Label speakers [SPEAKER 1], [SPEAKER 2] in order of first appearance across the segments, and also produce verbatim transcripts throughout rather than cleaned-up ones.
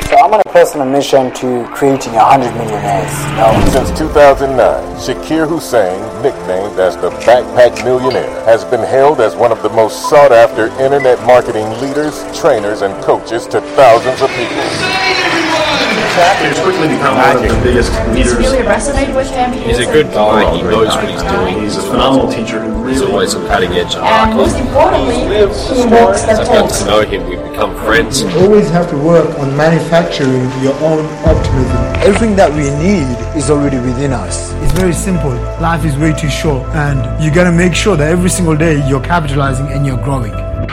[SPEAKER 1] So I'm on a personal mission to creating a hundred millionaires. No.
[SPEAKER 2] Since two thousand nine, Shakir Hussein, nicknamed as the Backpack Millionaire, has been hailed as one of the most sought-after internet marketing leaders, trainers, and coaches to thousands of people.
[SPEAKER 3] He's quickly become one of the biggest leaders.
[SPEAKER 4] Really resonate with him.
[SPEAKER 5] He's a good guy. He knows what he's doing.
[SPEAKER 3] He's a phenomenal teacher who really
[SPEAKER 5] He's always on cutting edge.
[SPEAKER 4] And most importantly, he works the
[SPEAKER 5] I've got to know him. We've become friends.
[SPEAKER 6] You always have to work on manufacturing your own optimism. Everything that we need is already within us. It's very simple. Life is way too short, and you gotta make sure that every single day you're capitalizing and you're growing.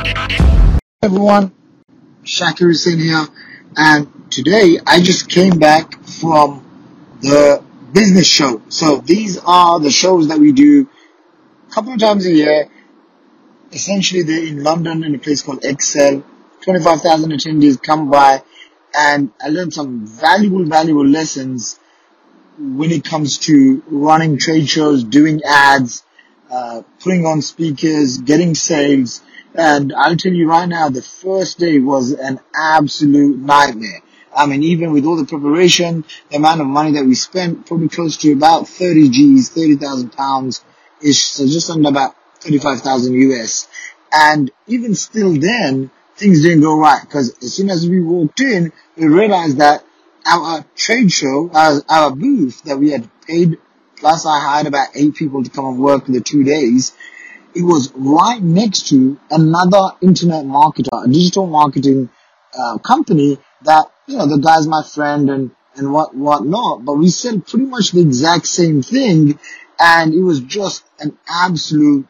[SPEAKER 7] Everyone, Shakir Hussein here, and today I just came back from the business show. So these are the shows that we do a couple of times a year. Essentially, they're in London in a place called Excel. twenty-five thousand attendees come by, and I learned some valuable, valuable lessons when it comes to running trade shows, doing ads, uh, putting on speakers, getting sales. And I'll tell you right now, the first day was an absolute nightmare. I mean, even with all the preparation, the amount of money that we spent, probably close to about thirty G's, thirty thousand pounds ish, so just under about thirty-five thousand U S. And even still then, things didn't go right, because as soon as we walked in, we realized that our trade show, our, our booth that we had paid, plus I hired about eight people to come and work the two days, it was right next to another internet marketer, a digital marketing uh, company that, you know, the guy's my friend and, and what, what not, but we said pretty much the exact same thing, and it was just an absolute,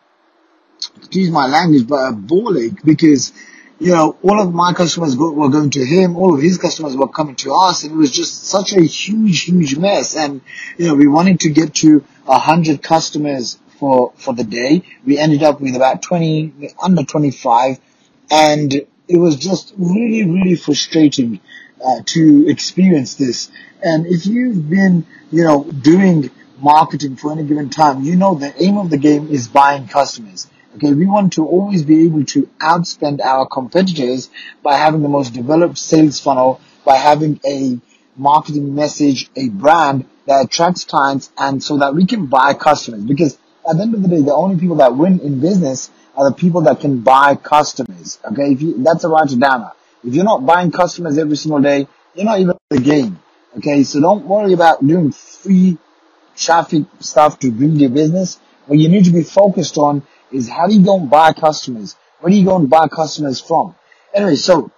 [SPEAKER 7] excuse my language, but a ball ache, because, you know, all of my customers go, were going to him, all of his customers were coming to us, and it was just such a huge, huge mess, and, you know, we wanted to get to a hundred customers for, for the day. We ended up with about twenty, under twenty-five, and it was just really, really frustrating uh, to experience this. And if you've been, you know, doing marketing for any given time, you know the aim of the game is buying customers. Okay, we want to always be able to outspend our competitors by having the most developed sales funnel, by having a marketing message, a brand that attracts clients, and so that we can buy customers. Because at the end of the day, the only people that win in business are the people that can buy customers. Okay, if you, that's a right to down. If you're not buying customers every single day, you're not even in the game. Okay, so don't worry about doing free traffic stuff to build your business. What you need to be focused on is how do you go and buy customers? Where do you go and buy customers from? Anyway, so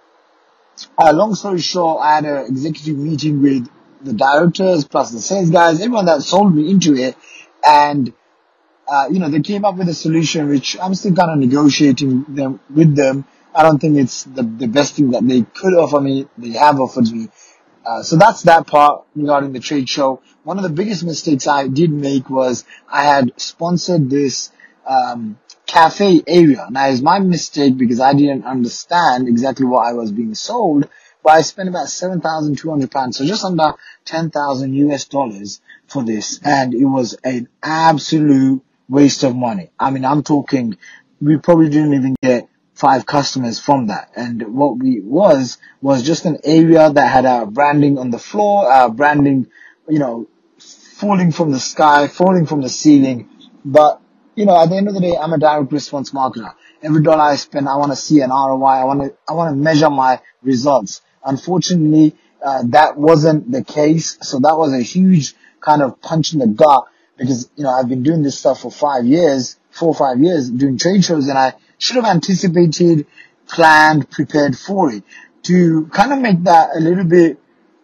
[SPEAKER 7] uh, long story short, I had an executive meeting with the directors plus the sales guys, everyone that sold me into it, and Uh, you know, they came up with a solution which I'm still kind of negotiating them with them. I don't think it's the, the best thing that they could offer me. They have offered me. Uh, so that's that part regarding the trade show. One of the biggest mistakes I did make was I had sponsored this, um, cafe area. Now it's my mistake because I didn't understand exactly what I was being sold, but I spent about seven thousand two hundred pounds. So just under ten thousand U S dollars for this. And it was an absolute waste of money. I mean, I'm talking, we probably didn't even get five customers from that. And what we was, was just an area that had our branding on the floor, our branding, you know, falling from the sky, falling from the ceiling. But, you know, at the end of the day, I'm a direct response marketer. Every dollar I spend, I want to see an R O I. I want to, I want to measure my results. Unfortunately, uh, that wasn't the case. So that was a huge kind of punch in the gut. Because, you know, I've been doing this stuff for five years, four or five years, doing trade shows, and I should have anticipated, planned, prepared for it. To kind of make that a little bit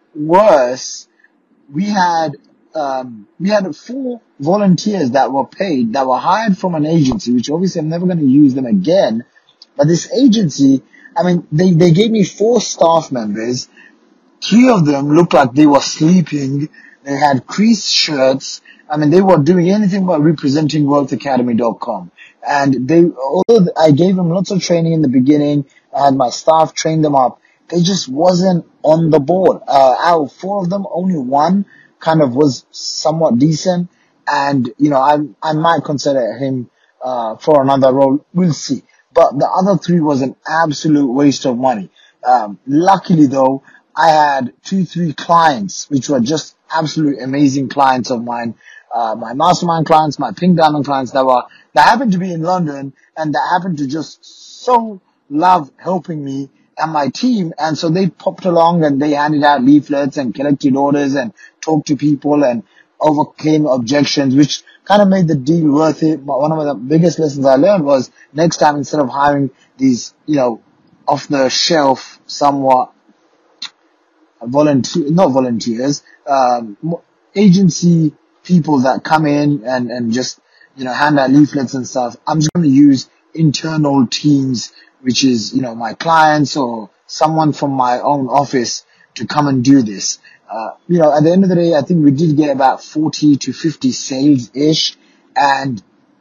[SPEAKER 7] worse, we had, um, we had four volunteers that were paid, that were hired from an agency, which obviously I'm never going to use them again. But this agency, I mean, they, they gave me four staff members. Three of them looked like they were sleeping. They had creased shirts. I mean, they were doing anything but representing wealth academy dot com. And they, although I gave them lots of training in the beginning, I had my staff train them up, they just wasn't on the board. Uh, out of four of them, only one kind of was somewhat decent. And, you know, I, I might consider him, uh, for another role. We'll see. But the other three was an absolute waste of money. Um, luckily though, I had two, three clients, which were just absolute amazing clients of mine. Uh, my mastermind clients, my pink diamond clients that were, that happened to be in London and that happened to just so love helping me and my team. And so they popped along and they handed out leaflets and collected orders and talked to people and overcame objections, which kind of made the deal worth it. But one of the biggest lessons I learned was next time, instead of hiring these, you know, off the shelf, somewhat volunteer, not volunteers, um, agency people that come in and, and just, you know, hand out leaflets and stuff. I'm just going to use internal teams, which is, you know, my clients or someone from my own office to come and do this. Uh, you know, at the end of the day, I think we did get about forty to fifty sales-ish. And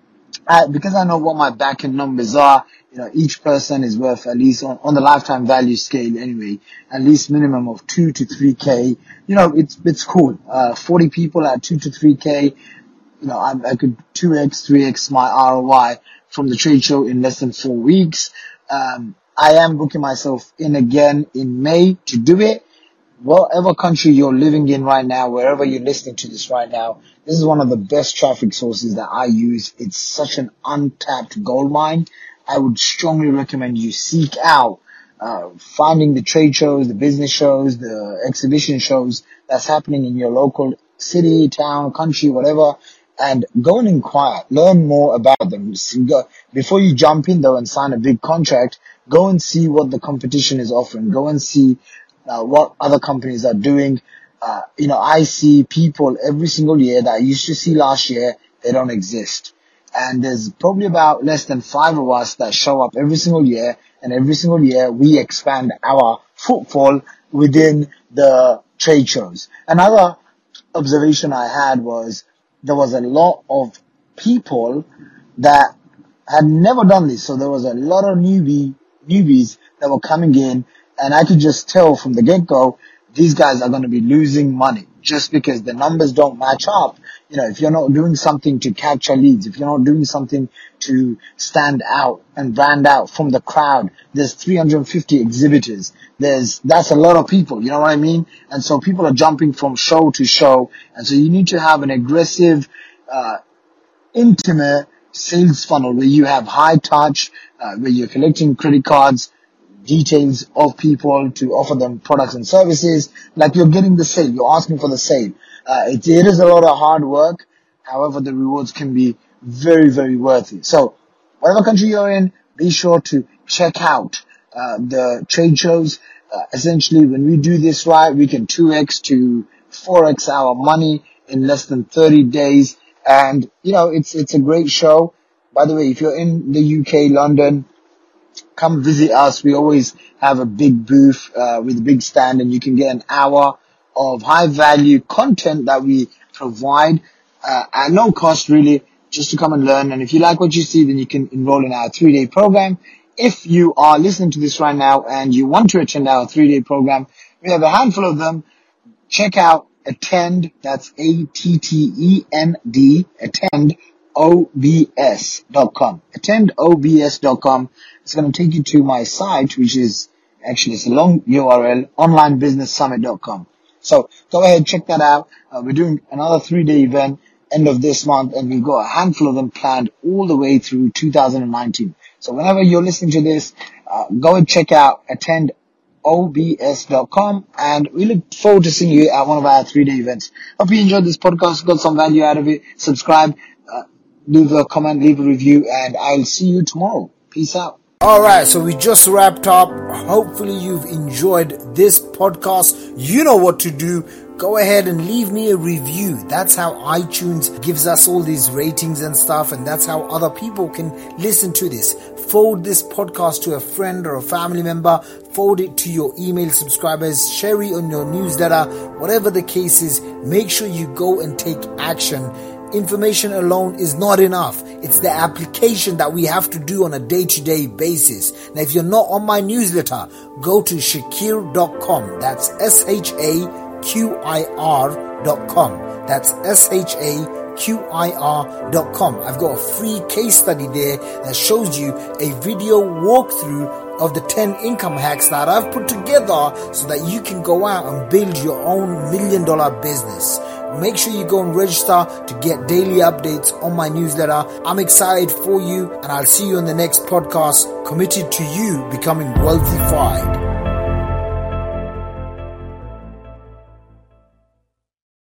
[SPEAKER 7] I, because I know what my back-end numbers are, you know, each person is worth at least on, on the lifetime value scale anyway, at least minimum of two to three K. You know, it's, it's cool. Uh, forty people at two to three K, you know, I, I could two X, three X my R O I from the trade show in less than four weeks. Um, I am booking myself in again in May to do it. Whatever country you're living in right now, wherever you're listening to this right now, this is one of the best traffic sources that I use. It's such an untapped gold mine. I would strongly recommend you seek out uh, finding the trade shows, the business shows, the exhibition shows that's happening in your local city, town, country, whatever, and go and inquire. Learn more about them. Go, before you jump in, though, and sign a big contract, go and see what the competition is offering. Go and see uh, what other companies are doing. Uh, you know, I see people every single year that I used to see last year, they don't exist. And there's probably about less than five of us that show up every single year, and every single year we expand our footfall within the trade shows. Another observation I had was there was a lot of people that had never done this. So there was a lot of newbie, newbies that were coming in, and I could just tell from the get-go, these guys are going to be losing money just because the numbers don't match up. You know, if you're not doing something to capture leads, if you're not doing something to stand out and brand out from the crowd, there's three hundred fifty exhibitors. There's, that's a lot of people, you know what I mean? And so people are jumping from show to show. And so you need to have an aggressive, uh, intimate sales funnel where you have high touch, uh, where you're collecting credit cards, details of people to offer them products and services. Like you're getting the sale, you're asking for the sale. Uh, it, it is a lot of hard work. However, the rewards can be very, very worth it. So whatever country you're in, be sure to check out uh, the trade shows. Uh, essentially, when we do this right, we can two X to four X our money in less than thirty days. And, you know, it's, it's a great show. By the way, if you're in the U K, London, come visit us. We always have a big booth uh, with a big stand, and you can get an hour of high value content that we provide uh, at no cost, really, just to come and learn. And if you like what you see, then you can enroll in our three-day program. If you are listening to this right now and you want to attend our three-day program, we have a handful of them. Check out Attend, that's A T T E N D, attend O B S dot com. attend O B S dot com. It's going to take you to my site, which is actually, it's a long U R L, online business summit dot com. So go ahead, check that out. Uh, we're doing another three-day event end of this month, and we've got a handful of them planned all the way through two thousand nineteen. So whenever you're listening to this, uh, go and check out attend O B S dot com, and we look forward to seeing you at one of our three-day events. Hope you enjoyed this podcast, got some value out of it. Subscribe, uh, leave a comment, leave a review, and I'll see you tomorrow. Peace out.
[SPEAKER 6] Alright, so we just wrapped up. Hopefully you've enjoyed this podcast. You know what to do. Go ahead and leave me a review. That's how iTunes gives us all these ratings and stuff, and that's how other people can listen to this. Forward this podcast to a friend or a family member. Forward it to your email subscribers. Share it on your newsletter. Whatever the case is, make sure you go and take action. Information alone is not enough. It's the application that we have to do on a day-to-day basis. Now, if you're not on my newsletter, go to shakir dot com. That's S H A Q I R dot com. That's S H A
[SPEAKER 8] Q I R dot com. I've got a free case study there that shows you a video walkthrough of the ten income hacks that I've put together so that you can go out and build your own million dollar business. Make sure you go and register to get daily updates on my newsletter. I'm excited for you, and I'll see you on the next podcast, committed to you becoming wealthified.